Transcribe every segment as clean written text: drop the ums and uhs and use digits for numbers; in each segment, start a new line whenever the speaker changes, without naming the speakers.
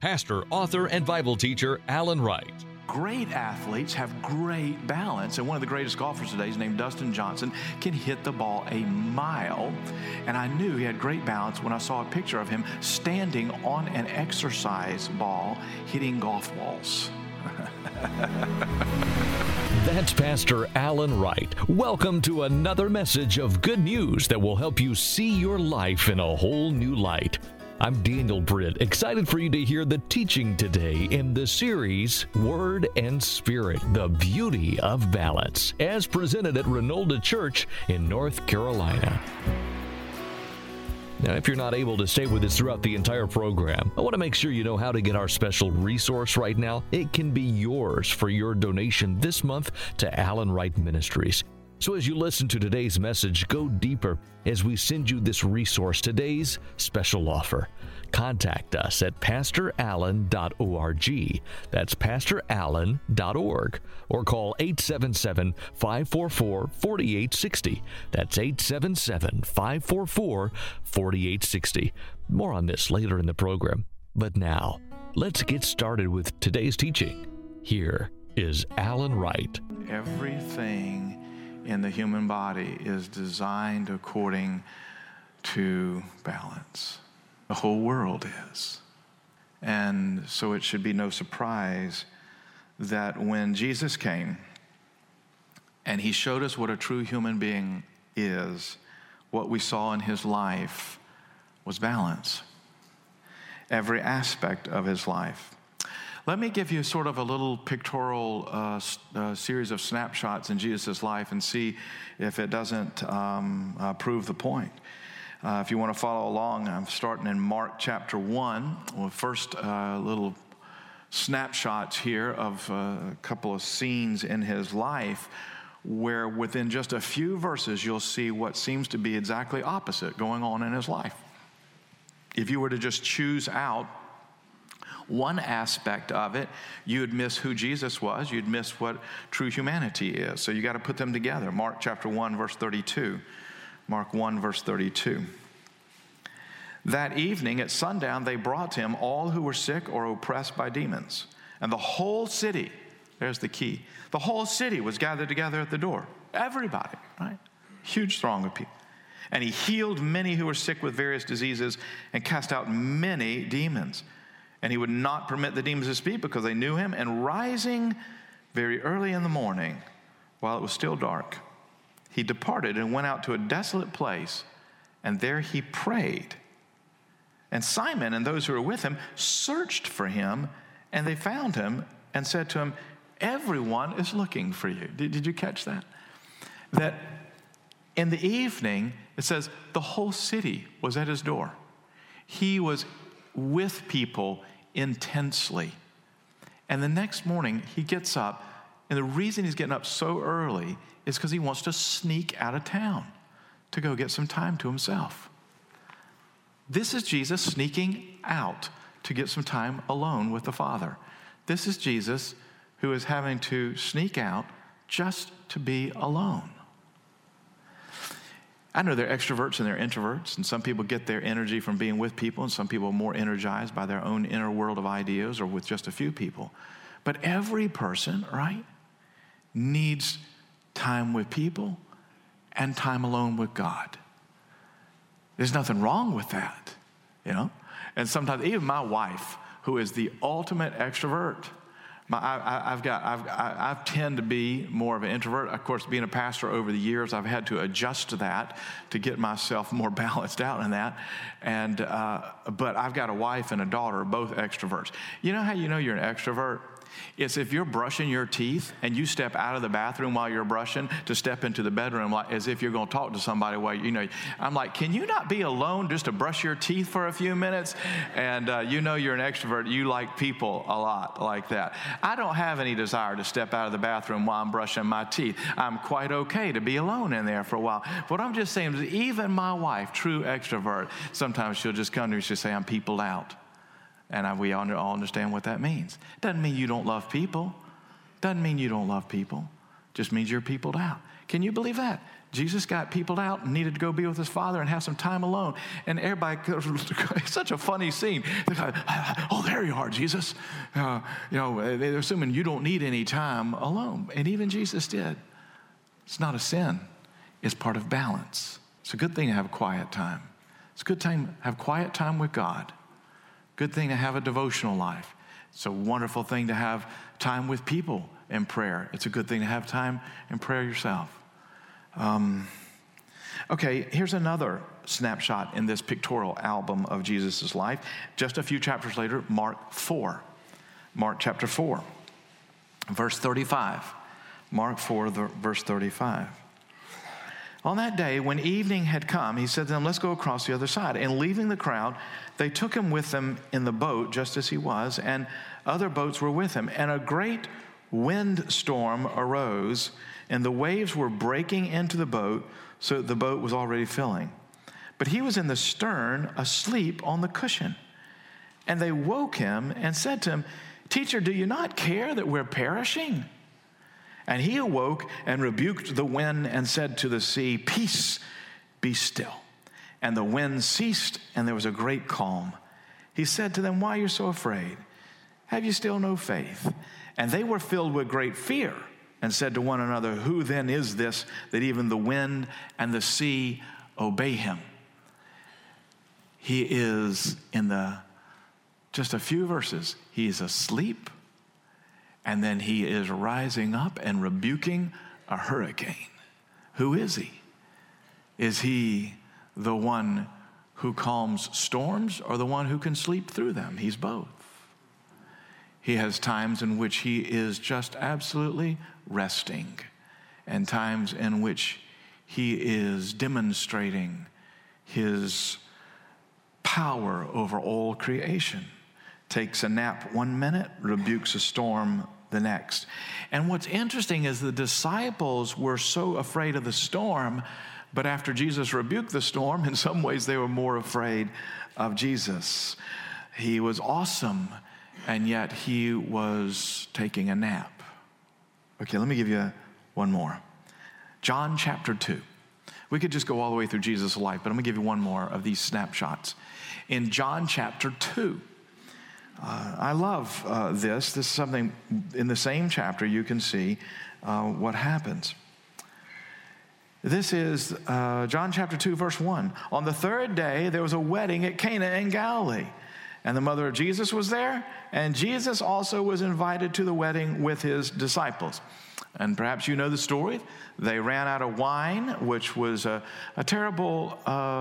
pastor, author, and Bible teacher Alan Wright.
Great athletes have great balance, and one of the greatest golfers today is named Dustin Johnson, can hit the ball a mile, and I knew he had great balance when I saw a picture of him standing on an exercise ball hitting golf balls.
That's Pastor Alan Wright. Welcome to another message of good news that will help you see your life in a whole new light. I'm Daniel Britt, excited for you to hear the teaching today in the series Word and Spirit, the Beauty of Balance, as presented at Renolda Church in North Carolina. Now, if you're not able to stay with us throughout the entire program, I want to make sure you know how to get our special resource right now. It can be yours for your donation this month to Alan Wright Ministries. So as you listen to today's message, go deeper as we send you this resource, today's special offer. Contact us at pastorallen.org. That's pastorallen.org. Or call 877-544-4860. That's 877-544-4860. More on this later in the program. But now, let's get started with today's teaching. Here is Alan Wright.
Everything in the human body is designed according to balance. The whole world is. And so it should be no surprise that when Jesus came and he showed us what a true human being is, what we saw in his life was balance. Every aspect of his life. Let me give you sort of a little pictorial series of snapshots in Jesus' life and see if it doesn't prove the point. If you want to follow along, I'm starting in Mark chapter 1. Well, first little snapshots here of a couple of scenes in his life where within just a few verses you'll see what seems to be exactly opposite going on in his life. If you were to just choose out one aspect of it, you'd miss who Jesus was. You'd miss what true humanity is. So you got to put them together. Mark chapter 1, verse 32. Mark 1, verse 32. That evening at sundown, they brought to him all who were sick or oppressed by demons. And the whole city, there's the key, the whole city was gathered together at the door. Everybody, right? Huge throng of people. And he healed many who were sick with various diseases and cast out many demons. And he would not permit the demons to speak because they knew him. And rising very early in the morning, while it was still dark, he departed and went out to a desolate place, and there he prayed. And Simon and those who were with him searched for him, and they found him and said to him, "Everyone is looking for you." Did you catch that? That in the evening, it says the whole city was at his door. He was with people intensely. And the next morning, he gets up, and the reason he's getting up so early is because he wants to sneak out of town to go get some time to himself. This is Jesus sneaking out to get some time alone with the Father. This is Jesus who is having to sneak out just to be alone. I know there are extroverts and there are introverts, and some people get their energy from being with people, and some people are more energized by their own inner world of ideas or with just a few people. But every person, right, needs time with people and time alone with God. There's nothing wrong with that, you know? And sometimes even my wife, who is the ultimate extrovert, I tend to be more of an introvert. Of course, being a pastor over the years, I've had to adjust to that to get myself more balanced out in that. And but I've got a wife and a daughter, both extroverts. You know how you know you're an extrovert? It's if you're brushing your teeth and you step out of the bathroom while you're brushing to step into the bedroom like as if you're going to talk to somebody while I'm like, can you not be alone just to brush your teeth for a few minutes? And you know you're an extrovert. You like people a lot like that. I don't have any desire to step out of the bathroom while I'm brushing my teeth. I'm quite okay to be alone in there for a while. What I'm just saying is even my wife, true extrovert, sometimes she'll just come to me and she'll say, I'm peopled out. And we all understand what that means. Doesn't mean you don't love people. Doesn't mean you don't love people. Just means you're peopled out. Can you believe that? Jesus got peopled out and needed to go be with his Father and have some time alone. And everybody, it's such a funny scene. They're like, oh, there you are, Jesus. They're assuming you don't need any time alone. And even Jesus did. It's not a sin. It's part of balance. It's a good thing to have quiet time. It's a good thing to have quiet time with God. Good thing to have a devotional life. It's a wonderful thing to have time with people in prayer. It's a good thing to have time in prayer yourself. Okay, here's another snapshot in this pictorial album of Jesus' life. Just a few chapters later, Mark 4. Mark chapter 4, verse 35. Mark 4, verse 35. On that day, when evening had come, he said to them, let's go across the other side. And leaving the crowd, they took him with them in the boat, just as he was, and other boats were with him. And a great windstorm arose, and the waves were breaking into the boat, so the boat was already filling. But he was in the stern, asleep on the cushion. And they woke him and said to him, Teacher, do you not care that we're perishing? And he awoke and rebuked the wind and said to the sea, Peace, be still. And the wind ceased, and there was a great calm. He said to them, Why are you so afraid? Have you still no faith? And they were filled with great fear and said to one another, Who then is this that even the wind and the sea obey him? He is just a few verses, he is asleep, and then he is rising up and rebuking a hurricane. Who is he? Is he the one who calms storms or the one who can sleep through them? He's both. He has times in which he is just absolutely resting, and times in which he is demonstrating his power over all creation. Takes a nap 1 minute, rebukes a storm the next. And what's interesting is the disciples were so afraid of the storm, but after Jesus rebuked the storm, in some ways they were more afraid of Jesus. He was awesome, and yet he was taking a nap. Okay, let me give you one more. John chapter 2. We could just go all the way through Jesus' life, but I'm going to give you one more of these snapshots. In John chapter 2, I love this. This is something in the same chapter you can see what happens. This is John chapter 2, verse 1. On the third day, there was a wedding at Cana in Galilee. And the mother of Jesus was there, and Jesus also was invited to the wedding with his disciples. And perhaps you know the story. They ran out of wine, which was a terrible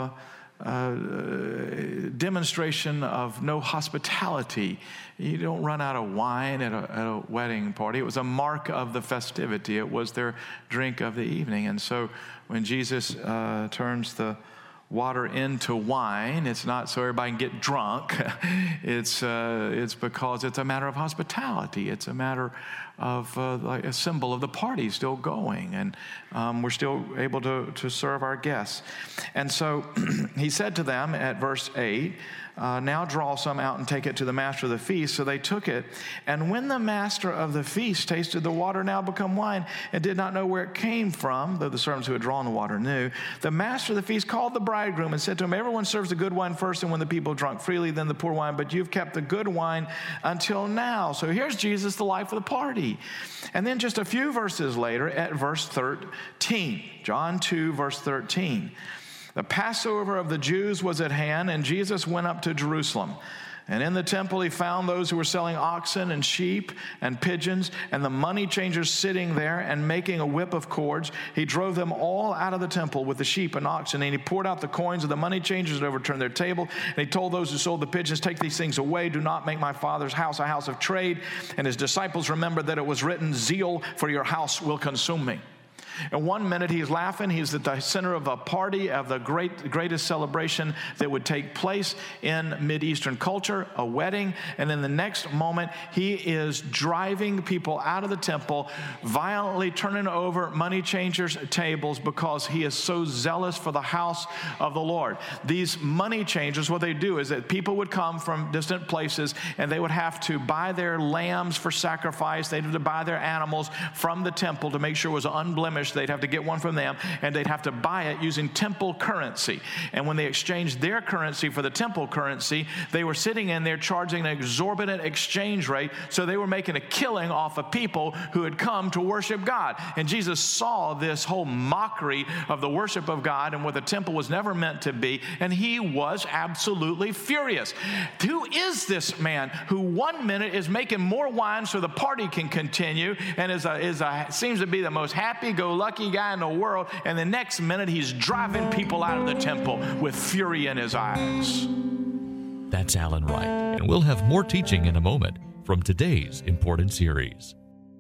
demonstration of no hospitality. You don't run out of wine at a wedding party. It was a mark of the festivity. It was their drink of the evening. And so when Jesus turns the water into wine, it's not so everybody can get drunk. It's because it's a matter of hospitality. It's a matter of like a symbol of the party still going, and we're still able to serve our guests. And so he said to them at verse 8, now draw some out and take it to the master of the feast. So they took it. And when the master of the feast tasted the water now become wine and did not know where it came from, though the servants who had drawn the water knew, the master of the feast called the bridegroom and said to him, everyone serves the good wine first, and when the people have drunk freely, then the poor wine, but you've kept the good wine until now. So here's Jesus, the life of the party. And then just a few verses later at verse 13, John 2, verse 13. The Passover of the Jews was at hand, and Jesus went up to Jerusalem. And in the temple he found those who were selling oxen and sheep and pigeons, and the money changers sitting there and making a whip of cords. He drove them all out of the temple with the sheep and oxen, and he poured out the coins of the money changers and overturned their table. And he told those who sold the pigeons, take these things away. Do not make my Father's house a house of trade. And his disciples remembered that it was written, zeal for your house will consume me. And 1 minute he's laughing. He's at the center of a party of the greatest celebration that would take place in Mideastern culture, a wedding. And in the next moment, he is driving people out of the temple, violently turning over money changers' tables because he is so zealous for the house of the Lord. These money changers, what they do is that people would come from distant places and they would have to buy their lambs for sacrifice. They had to buy their animals from the temple to make sure it was unblemished blemish, they'd have to get one from them, and they'd have to buy it using temple currency. And when they exchanged their currency for the temple currency, they were sitting in there charging an exorbitant exchange rate, so they were making a killing off of people who had come to worship God. And Jesus saw this whole mockery of the worship of God and what the temple was never meant to be, and he was absolutely furious. Who is this man who one minute is making more wine so the party can continue and seems to be the most happy-go-lucky guy in the world, and the next minute he's driving people out of the temple with fury in his eyes?
That's Alan Wright, and we'll have more teaching in a moment from today's important series.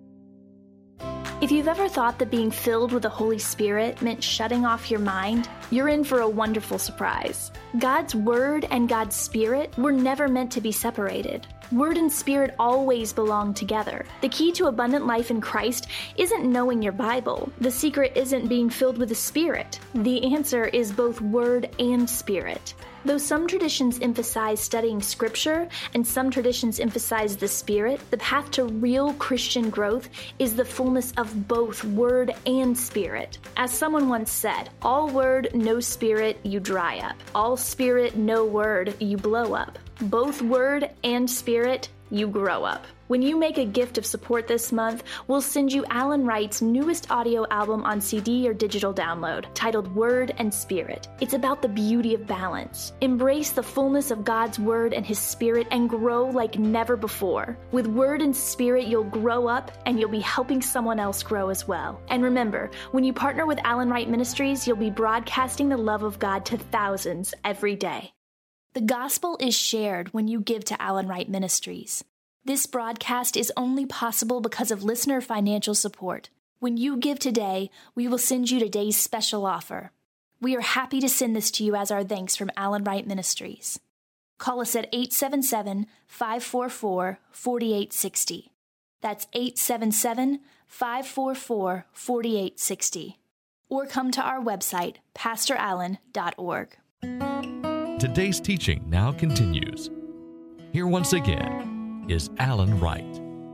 If you've ever thought that being filled with the Holy Spirit meant shutting off your mind, you're in for a wonderful surprise. God's Word and God's Spirit were never meant to be separated. Word and Spirit always belong together. The key to abundant life in Christ isn't knowing your Bible. The secret isn't being filled with the Spirit. The answer is both Word and Spirit. Though some traditions emphasize studying Scripture and some traditions emphasize the Spirit, the path to real Christian growth is the fullness of both Word and Spirit. As someone once said, all Word, no Spirit, you dry up. All Spirit, no Word, you blow up. Both Word and Spirit, you grow up. When you make a gift of support this month, we'll send you Alan Wright's newest audio album on CD or digital download, titled Word and Spirit. It's about the beauty of balance. Embrace the fullness of God's Word and His Spirit and grow like never before. With Word and Spirit, you'll grow up and you'll be helping someone else grow as well. And remember, when you partner with Alan Wright Ministries, you'll be broadcasting the love of God to thousands every day. The gospel is shared when you give to Alan Wright Ministries. This broadcast is only possible because of listener financial support. When you give today, we will send you today's special offer. We are happy to send this to you as our thanks from Alan Wright Ministries. Call us at 877-544-4860. That's 877-544-4860. Or come to our website, pastorallen.org.
Today's teaching now continues. Here once again is Alan Wright.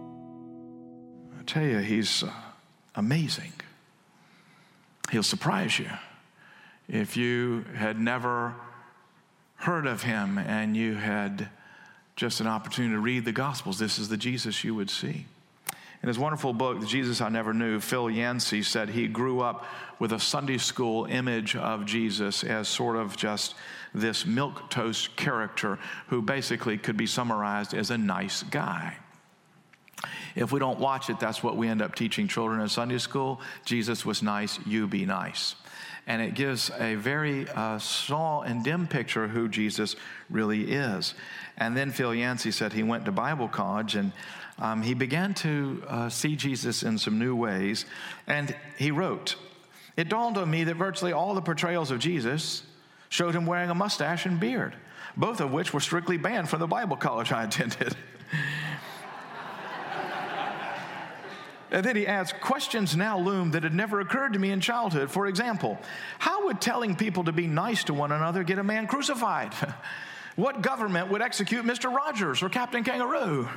I tell you, he's amazing. He'll surprise you. If you had never heard of him and you had just an opportunity to read the Gospels, this is the Jesus you would see. In his wonderful book, The Jesus I Never Knew, Phil Yancey said he grew up with a Sunday school image of Jesus as sort of just this milquetoast character who basically could be summarized as a nice guy. If we don't watch it, that's what we end up teaching children in Sunday school. Jesus was nice, you be nice. And it gives a very small and dim picture of who Jesus really is. And then Phil Yancey said he went to Bible college and he began to see Jesus in some new ways. And he wrote, "It dawned on me that virtually all the portrayals of Jesus showed him wearing a mustache and beard, both of which were strictly banned from the Bible college I attended." And then he adds, "Questions now loom that had never occurred to me in childhood. For example, how would telling people to be nice to one another get a man crucified? What government would execute Mr. Rogers or Captain Kangaroo?"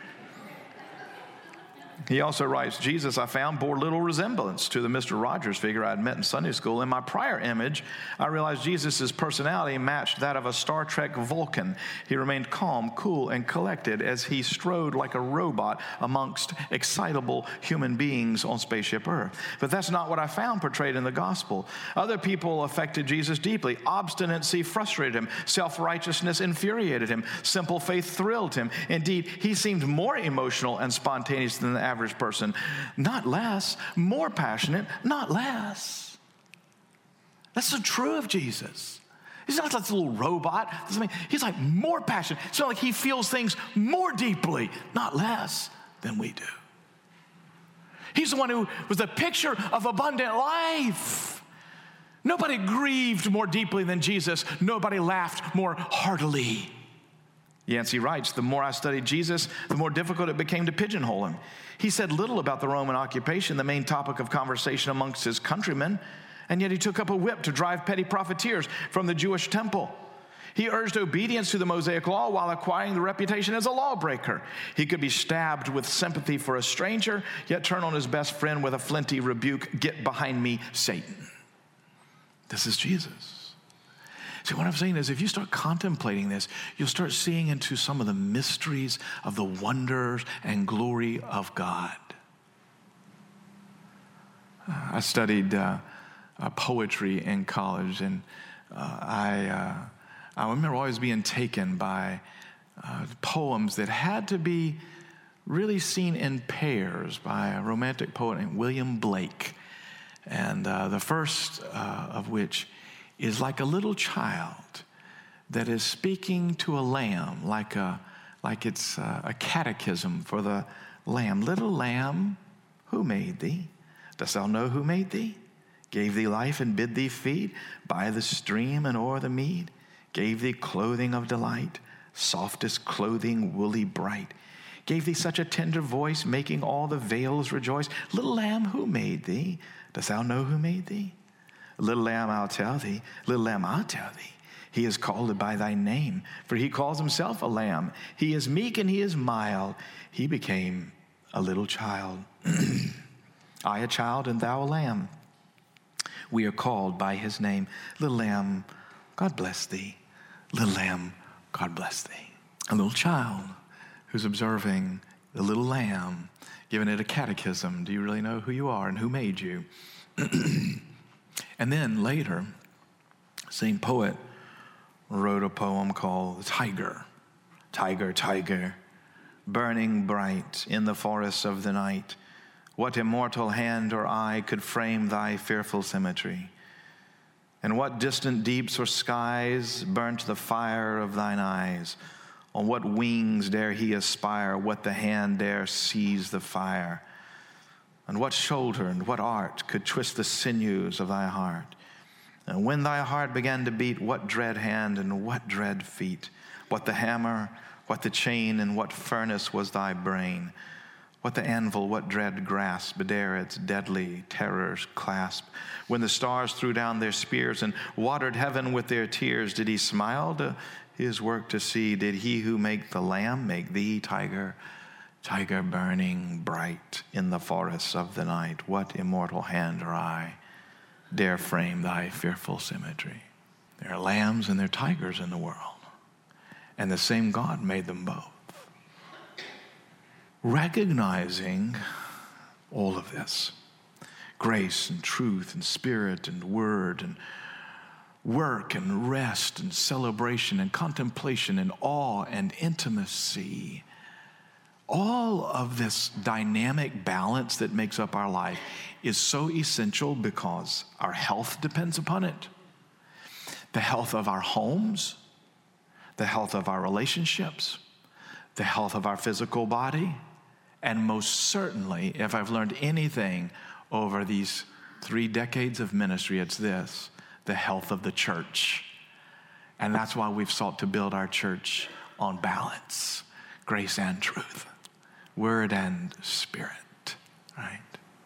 He also writes, "Jesus, I found, bore little resemblance to the Mr. Rogers figure I had met in Sunday school. In my prior image, I realized Jesus' personality matched that of a Star Trek Vulcan. He remained calm, cool, and collected as he strode like a robot amongst excitable human beings on spaceship Earth. But that's not what I found portrayed in the gospel. Other people affected Jesus deeply. Obstinacy frustrated him. Self-righteousness infuriated him. Simple faith thrilled him. Indeed, he seemed more emotional and spontaneous than the average person, not less, more passionate, not less." That's so true of Jesus. He's not this little robot. He's like more passionate. It's not like he feels things more deeply, not less than we do. He's the one who was the picture of abundant life. Nobody grieved more deeply than Jesus. Nobody laughed more heartily. Yancey writes, "The more I studied Jesus, the more difficult it became to pigeonhole him. He said little about the Roman occupation, the main topic of conversation amongst his countrymen, and yet he took up a whip to drive petty profiteers from the Jewish temple. He urged obedience to the Mosaic law while acquiring the reputation as a lawbreaker. He could be stabbed with sympathy for a stranger, yet turn on his best friend with a flinty rebuke, "Get behind me, Satan." This is Jesus. See, what I'm saying is if you start contemplating this, you'll start seeing into some of the mysteries of the wonders and glory of God. I studied poetry in college, and I remember always being taken by poems that had to be really seen in pairs by a romantic poet named William Blake. And the first of which is like a little child that is speaking to a lamb, like it's a catechism for the lamb. "Little lamb, who made thee? Dost thou know who made thee? Gave thee life and bid thee feed by the stream and o'er the mead. Gave thee clothing of delight, softest clothing, woolly bright. Gave thee such a tender voice, making all the vales rejoice. Little lamb, who made thee? Dost thou know who made thee? Little lamb, I'll tell thee. Little lamb, I'll tell thee. He is called by thy name, for he calls himself a lamb. He is meek and he is mild. He became a little child. I a child and thou a lamb. We are called by his name. Little lamb, God bless thee. Little lamb, God bless thee." A little child who's observing the little lamb, giving it a catechism. Do you really know who you are and who made you? And then later, same poet wrote a poem called "Tiger." "Tiger, tiger, burning bright in the forests of the night, what immortal hand or eye could frame thy fearful symmetry? And what distant deeps or skies burnt the fire of thine eyes? On what wings dare he aspire? What the hand dare seize the fire? And what shoulder and what art could twist the sinews of thy heart? And when thy heart began to beat, what dread hand and what dread feet? What the hammer, what the chain, and what furnace was thy brain? What the anvil, what dread grasp, dare its deadly terrors clasp? When the stars threw down their spears and watered heaven with their tears, did he smile to his work to see? Did he who make the lamb make thee, tiger? Tiger burning bright in the forests of the night, what immortal hand or eye dare frame thy fearful symmetry? There are lambs and there are tigers in the world, and the same God made them both. Recognizing all of this, grace and truth and spirit and word and work and rest and celebration and contemplation and awe and intimacy, all of this dynamic balance that makes up our life is so essential because our health depends upon it. The health of our homes, the health of our relationships, the health of our physical body, and most certainly, if I've learned anything over these 3 decades of ministry, it's this: the health of the church. And that's why we've sought to build our church on balance, grace and truth, word and spirit, right?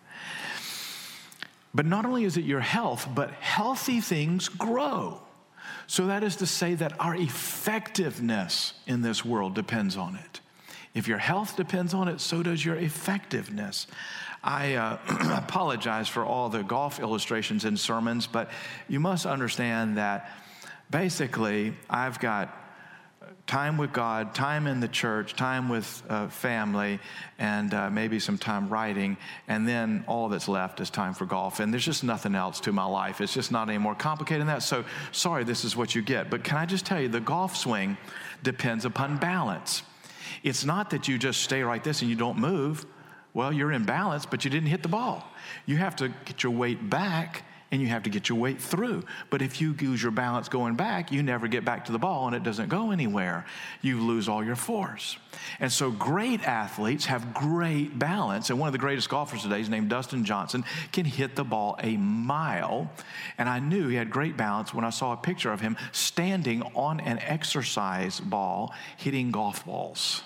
But not only is it your health, but healthy things grow. So that is to say that our effectiveness in this world depends on it. If your health depends on it, so does your effectiveness. I apologize for all the golf illustrations in sermons, but you must understand that basically I've got time with God, time in the church, time with family, and maybe some time writing, and then all that's left is time for golf. And there's just nothing else to my life. It's just not any more complicated than that. So sorry, this is what you get. But can I just tell you, the golf swing depends upon balance. It's not that you just stay like this and you don't move. Well, you're in balance, but you didn't hit the ball. You have to get your weight back and you have to get your weight through. But if you lose your balance going back, you never get back to the ball and it doesn't go anywhere. You lose all your force. And so great athletes have great balance. And one of the greatest golfers today is named Dustin Johnson, can hit the ball a mile. And I knew he had great balance when I saw a picture of him standing on an exercise ball hitting golf balls.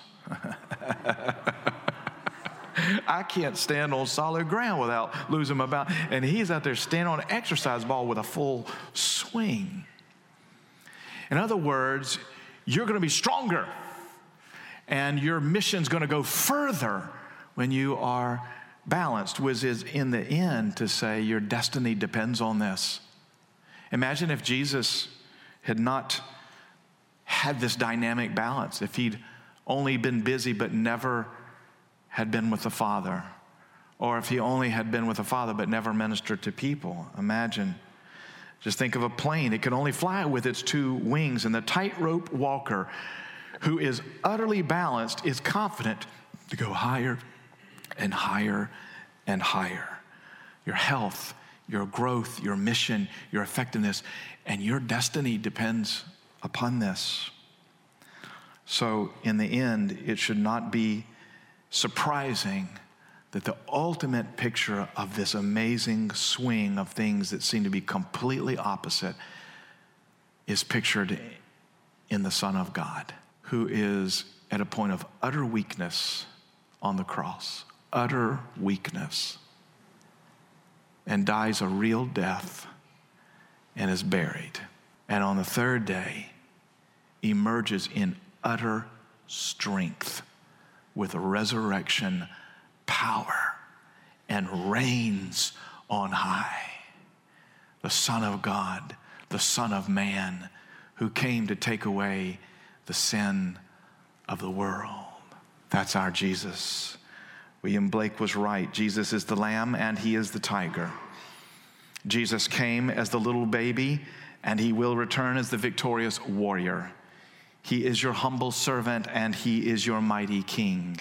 I can't stand on solid ground without losing my balance. And he's out there standing on an exercise ball with a full swing. In other words, you're going to be stronger, and your mission's going to go further when you are balanced, which is in the end to say your destiny depends on this. Imagine if Jesus had not had this dynamic balance, if he'd only been busy but never had been with the Father, or if he only had been with the Father but never ministered to people. Imagine. Just think of a plane. It can only fly with its two wings, and the tightrope walker who is utterly balanced is confident to go higher and higher and higher. Your health, your growth, your mission, your effectiveness, and your destiny depends upon this. So in the end, it should not be surprising that the ultimate picture of this amazing swing of things that seem to be completely opposite is pictured in the Son of God, who is at a point of utter weakness on the cross, utter weakness, and dies a real death and is buried. And on the third day, emerges in utter strength with resurrection power and reigns on high. The Son of God, the Son of Man, who came to take away the sin of the world. That's our Jesus. William Blake was right. Jesus is the lamb and he is the tiger. Jesus came as the little baby and he will return as the victorious warrior. He is your humble servant and he is your mighty king.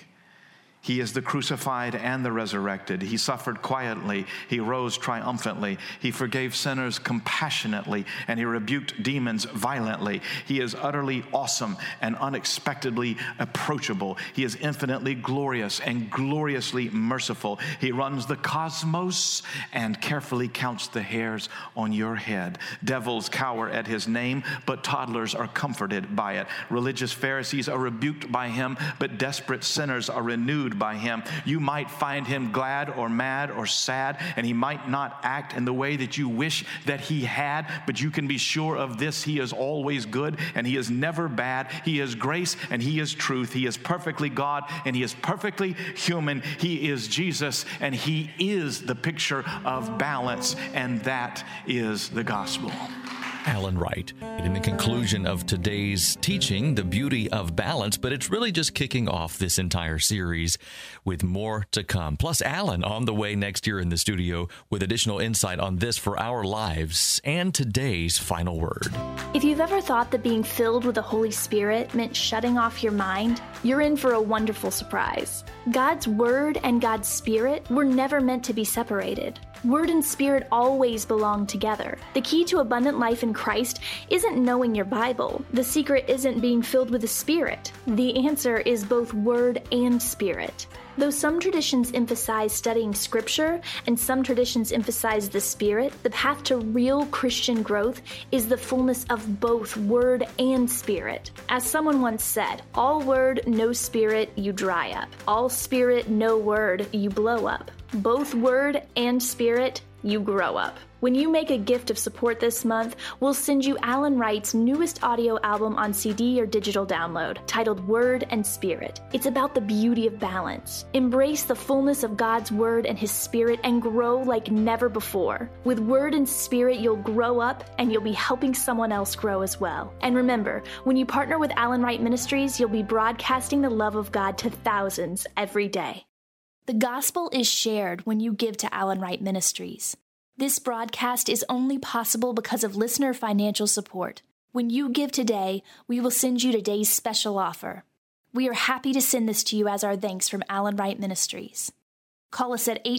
He is the crucified and the resurrected. He suffered quietly. He rose triumphantly. He forgave sinners compassionately, and he rebuked demons violently. He is utterly awesome and unexpectedly approachable. He is infinitely glorious and gloriously merciful. He runs the cosmos and carefully counts the hairs on your head. Devils cower at his name, but toddlers are comforted by it. Religious Pharisees are rebuked by him, but desperate sinners are renewed by him. You might find him glad or mad or sad, and he might not act in the way that you wish that he had, but you can be sure of this: he is always good and he is never bad. He is grace and he is truth. He is perfectly God and he is perfectly human. He is Jesus and he is the picture of balance, and that is the gospel.
Alan Wright. In the conclusion of today's teaching, the beauty of balance, but it's really just kicking off this entire series with more to come. Plus, Alan on the way next year in the studio with additional insight on this for our lives and today's final word.
If you've ever thought that being filled with the Holy Spirit meant shutting off your mind, you're in for a wonderful surprise. God's Word and God's Spirit were never meant to be separated. Word and Spirit always belong together. The key to abundant life in Christ isn't knowing your Bible. The secret isn't being filled with the Spirit. The answer is both Word and Spirit. Though some traditions emphasize studying Scripture and some traditions emphasize the Spirit, the path to real Christian growth is the fullness of both Word and Spirit. As someone once said, all Word, no Spirit, you dry up. All Spirit, no Word, you blow up. Both Word and Spirit, you grow up. When you make a gift of support this month, we'll send you Alan Wright's newest audio album on CD or digital download, titled Word and Spirit. It's about the beauty of balance. Embrace the fullness of God's Word and His Spirit and grow like never before. With Word and Spirit, you'll grow up and you'll be helping someone else grow as well. And remember, when you partner with Alan Wright Ministries, you'll be broadcasting the love of God to thousands every day. The gospel is shared when you give to Alan Wright Ministries. This broadcast is only possible because of listener financial support. When you give today, we will send you today's special offer. We are happy to send this to you as our thanks from Alan Wright Ministries. Call us at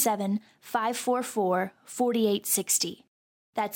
877-544-4860. That's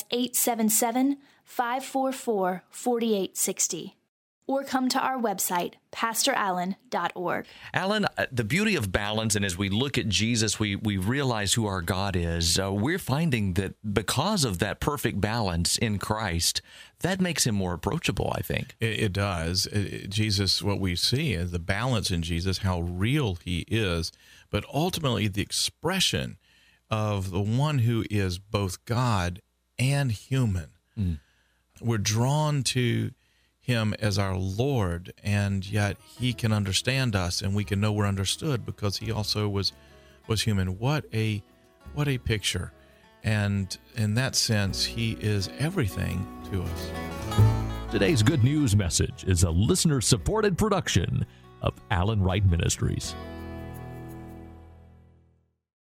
877-544-4860. Or come to our website, pastorallen.org.
Alan, the beauty of balance, and as we look at Jesus, we realize who our God is. We're finding that because of that perfect balance in Christ, that makes him more approachable, I think.
It does. Jesus, what we see is the balance in Jesus, how real he is, but ultimately the expression of the one who is both God and human. we're drawn to him as our Lord, and yet he can understand us, and we can know we're understood because he also was human. What a picture. And in that sense, he is everything to us.
Today's Good News message is a listener-supported production of Alan Wright Ministries.